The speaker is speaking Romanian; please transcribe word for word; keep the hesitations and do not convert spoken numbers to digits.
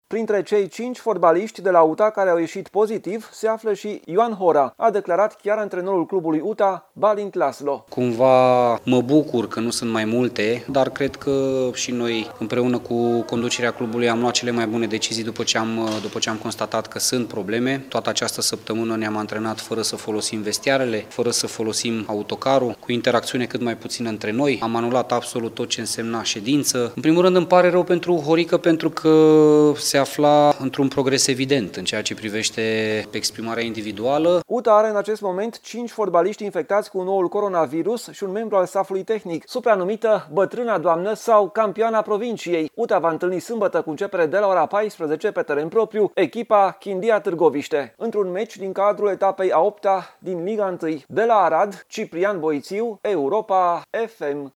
Printre cei cinci fotbaliști de la U T A care au ieșit pozitiv se află și Ioan Hora, a declarat chiar antrenorul clubului U T A, Balint Laslo. Cumva mă bucur că nu sunt mai multe, dar cred că și noi împreună cu conducerea clubului am luat cele mai bune decizii după ce am, după ce am constatat că sunt probleme. Toată această săptămână ne-am antrenat fără să folosim vestiarele, fără să folosim autocarul, cu interacțiune cât mai puțină între noi. Am anulat absolut tot ce însemna ședință. În primul rând îmi pare rău pentru Horică pentru că se afla într-un progres evident în ceea ce privește exprimarea individuală. U T A are în acest moment cinci fotbaliști infectați cu noul coronavirus și un membru al staffului tehnic, supranumită Bătrâna Doamnă sau Campioana Provinciei. U T A va întâlni sâmbătă cu începere de la ora paisprezece pe teren propriu echipa Chindia Târgoviște, într-un meci din cadrul etapei a opta din Liga unu. De la Arad, Ciprian Boițiu, Europa F M.